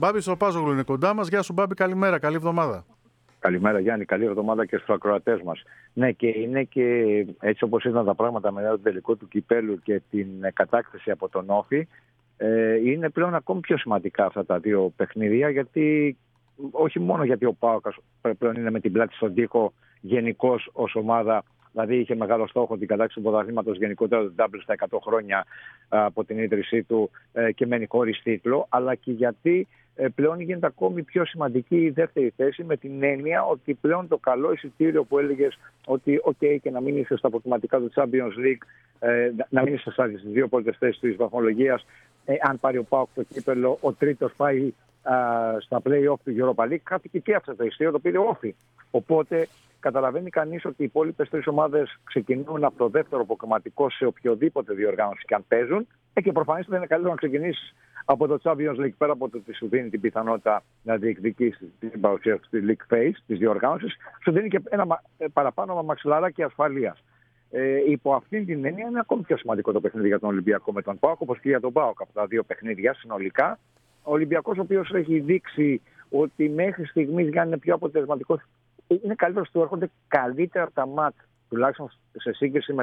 Μπάμπης Παπάζογλου είναι κοντά μας. Γεια σου, Μπάμπη, καλημέρα, καλή εβδομάδα. Καλημέρα, Γιάννη, καλή εβδομάδα και στους ακροατές μας. Ναι, και είναι και έτσι όπως ήταν τα πράγματα μετά το τελικό του κυπέλου και την κατάκτηση από τον Όφη, είναι πλέον ακόμη πιο σημαντικά αυτά τα δύο παιχνίδια, γιατί όχι μόνο γιατί ο ΠΑΟΚ πλέον είναι με την πλάτη στον τοίχο γενικώς ως ομάδα. Δηλαδή είχε μεγάλο στόχο την κατάκτηση του πρωταθλήματος, γενικότερα του double στα 100 χρόνια από την ίδρυσή του και μένει χωρίς τίτλο, αλλά και γιατί πλέον γίνεται ακόμη πιο σημαντική η δεύτερη θέση, με την έννοια ότι πλέον το καλό εισιτήριο που έλεγες ότι και να μην είσαι στα αποκλειστικά του Champions League, να μην είσαι στις δύο πρώτες θέσεις της βαθμολογίας, αν πάρει ο ΠΑΟΚ το κύπελο, ο τρίτος πάει στα play-off του Europa League, χάθηκε και αυτό το εισιτήριο, το πήρε Όφη. Οπότε καταλαβαίνει κανείς ότι οι υπόλοιπες τρεις ομάδες ξεκινούν από το δεύτερο αποκομματικό σε οποιοδήποτε διοργάνωση και αν παίζουν. Και προφανώς δεν είναι καλύτερο να ξεκινήσεις από το Champions League, πέρα από το ότι σου δίνει την πιθανότητα να διεκδικήσεις την παρουσία στη League Phase της διοργάνωσης, σου δίνει και ένα παραπάνω μαξιλαράκι ασφαλείας. Υπό αυτήν την έννοια είναι ακόμη πιο σημαντικό το παιχνίδι για τον Ολυμπιακό με τον ΠΑΟΚ, όπως και για τον ΠΑΟΚ από τα δύο παιχνίδια συνολικά. Ο Ολυμπιακός, ο οποίος έχει δείξει ότι μέχρι στιγμής για να είναι πιο αποτελεσματικός, είναι καλύτερος, του έρχονται καλύτερα τα μάτ, τουλάχιστον σε σύγκριση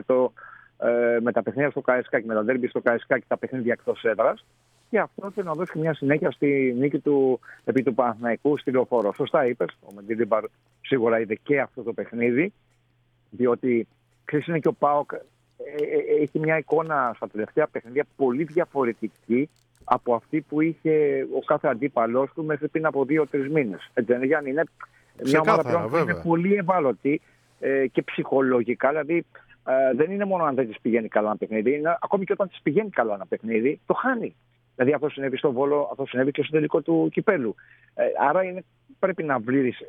με τα παιχνίδια στο Καραϊσκάκι, με τα ντέρμπι στο Καραϊσκάκι, τα παιχνίδια εκτός έδρας. Και αυτό θέλει να δώσει μια συνέχεια στη νίκη του επί του Παναθηναϊκού στη Λεωφόρο. Σωστά είπες, ο Μεντίλιμπαρ σίγουρα είδε και αυτό το παιχνίδι, διότι ξέρεις, είναι και ο ΠΑΟΚ έχει μια εικόνα στα τελευταία παιχνίδια πολύ διαφορετική από αυτή που είχε ο κάθε αντίπαλός του μέχρι πριν από 2-3 μήνες. Έτσι δεν είναι, Γιάννη? Είναι μια ομάδα πλέον που είναι πολύ ευάλωτη και ψυχολογικά, δηλαδή δεν είναι μόνο αν δεν της πηγαίνει καλά ένα παιχνίδι, είναι ακόμη και όταν της πηγαίνει καλά ένα παιχνίδι, το χάνει. Δηλαδή αυτό συνέβη στο Βόλο, αυτό συνέβη και στο τελικό του κυπέλου. Άρα πρέπει να βλύρεις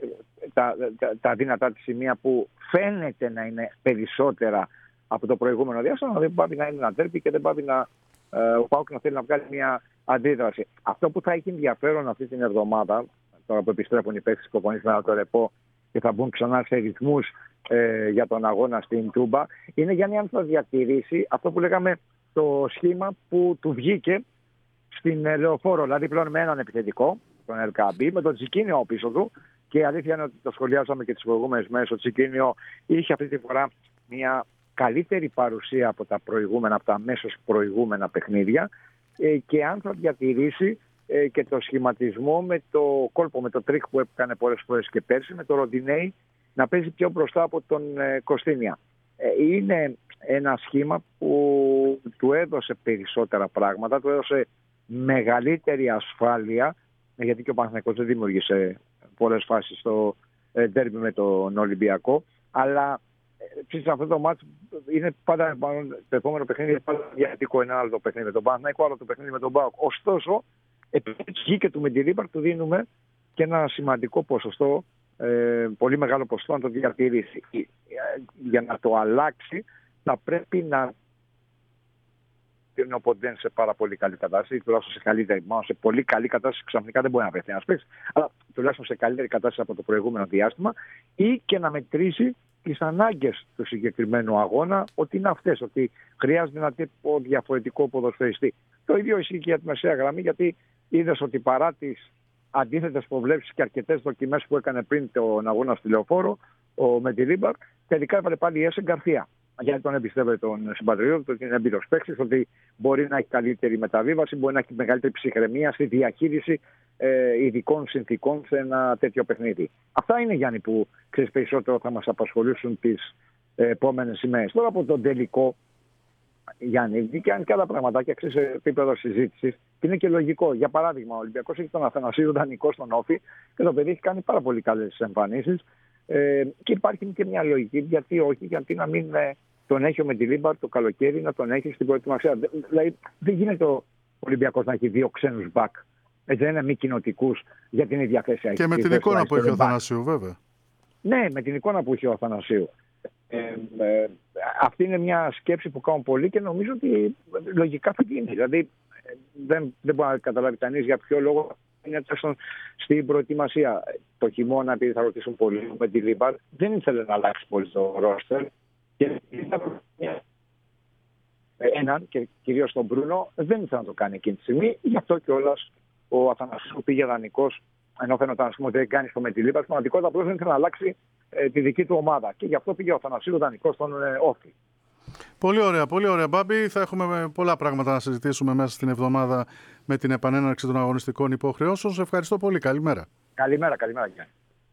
τα δυνατά της σημεία που φαίνεται να είναι περισσότερα από το προηγούμενο διάστημα, δεν πάει να είναι ένα τέρπι και δεν πάει ο ΠΑΟΚ να θέλει να βγάλει μια αντίδραση. Αυτό που θα έχει ενδιαφέρον αυτή την εβδομάδα, τώρα που επιστρέφουν οι παίκτες της προπονήσεις μετά το ρεπό και θα μπουν ξανά σε ρυθμούς για τον αγώνα στην Τούμπα, είναι για αν θα διατηρήσει αυτό που λέγαμε το σχήμα που του βγήκε στην Λεωφόρο, δηλαδή πλέον με έναν επιθετικό, τον Ελκαμπή, με τον Τσικίνιο πίσω του. Και η αλήθεια είναι ότι το σχολιάσαμε και τις προηγούμενες μέρες. Ο Τσικίνιο είχε αυτή τη φορά μια καλύτερη παρουσία από τα αμέσως προηγούμενα παιχνίδια, και αν θα διατηρήσει και το σχηματισμό με το κόλπο, με το τρίκ που έκανε πολλές φορές και πέρσι, με το Ροντινέι να παίζει πιο μπροστά από τον Κωστίνια. Είναι ένα σχήμα που του έδωσε περισσότερα πράγματα, του έδωσε μεγαλύτερη ασφάλεια, γιατί και ο Παναθηναϊκός δεν δημιούργησε πολλές φάσεις στο ντέρμπι με τον Ολυμπιακό, αλλά σε αυτό το μάτς είναι πάντα το επόμενο παιχνίδι, είναι πάντα διαφορετικό. Ένα άλλο το παιχνίδι με τον Παναθηναϊκό, άλλο το παιχνίδι με τον ΠΑΟΚ. Ωστόσο, επειδή βγήκε του Μεντιλίμπαρ, του δίνουμε και ένα σημαντικό ποσοστό, πολύ μεγάλο ποσοστό να το διατηρήσει. Για να το αλλάξει θα πρέπει να είναι ο Ποντέν σε πάρα πολύ καλή κατάσταση, τουλάχιστον σε καλύτερη, μάλλον σε πολύ καλή κατάσταση, ξαφνικά δεν μπορεί να βρεθεί ένας παίκτης, αλλά τουλάχιστον σε καλύτερη κατάσταση από το προηγούμενο διάστημα, ή και να μετρήσει τις ανάγκες του συγκεκριμένου αγώνα, ότι είναι αυτές, ότι χρειάζεται ένα τύπο διαφορετικό ποδοσφαιριστή. Το ίδιο ισχύει και για τη μεσαία γραμμή, γιατί είδες ότι παρά τις αντίθετες προβλέψεις και αρκετές δοκιμές που έκανε πριν τον αγώνα στη Λεωφόρο, ο Μεντιλίμπαρ τελικά έβαλε πάλι η Έσεν Γκαρθία. Γιατί τον εμπιστεύεται τον συμπατριώτη, ότι είναι έμπειρος παίκτης, ότι μπορεί να έχει καλύτερη μεταβίβαση, μπορεί να έχει μεγαλύτερη ψυχραιμία στη διαχείριση ειδικών συνθήκων σε ένα τέτοιο παιχνίδι. Αυτά είναι, Γιάννη, που ξέρεις περισσότερο θα μας απασχολήσουν τις επόμενες ημέρες. Τώρα από τον τελικό, Γιάννη, βγήκαν και άλλα πραγματάκια σε επίπεδο συζήτησης και είναι και λογικό. Για παράδειγμα, ο Ολυμπιακός έχει τον Αθανασίου δανεικό στον Όφη και το παιδί έχει κάνει πάρα πολύ καλές εμφανίσεις. Και υπάρχει και μια λογική, γιατί όχι, γιατί να μην τον έχει ο Μεντιλίμπαρ το καλοκαίρι, να τον έχει στην προετοιμασία. Δηλαδή δεν γίνεται ο Ολυμπιακός να έχει δύο ξένους μπακ, έτσι δεν είναι μη κοινοτικούς για την ίδια θέση. Και με την εικόνα που έχει ο Αθανασίου, βέβαια. Ναι, με την εικόνα που έχει ο Αθανασίου. Αυτή είναι μια σκέψη που κάνουν πολλοί και νομίζω ότι λογικά θα γίνει. Δηλαδή δεν μπορεί να καταλάβει κανείς για ποιο λόγο είναι τόσο στην προετοιμασία. Το χειμώνα, επειδή θα ρωτήσουν πολύ με τη Λίμπαρ, δεν ήθελε να αλλάξει πολύ το ρόστερ. Και έναν και κυρίως τον Μπρούνο δεν ήθελε να το κάνει εκείνη τη στιγμή. Γι' αυτό κιόλας ο Αθανασίου πήγε δανεικός, ενώ φαίνονταν ότι δεν κάνει στο Μετιλίπα. Στην πραγματικότητα απλώς δεν ήθελε να αλλάξει τη δική του ομάδα. Και γι' αυτό πήγε ο Αθανασίου δανεικός στον Όφη. Πολύ ωραία, πολύ ωραία, Μπάμπη. Θα έχουμε πολλά πράγματα να συζητήσουμε μέσα στην εβδομάδα με την επανέναρξη των αγωνιστικών υποχρεώσεων. Σε ευχαριστώ πολύ. Καλημέρα. Καλημέρα, Γιάννη.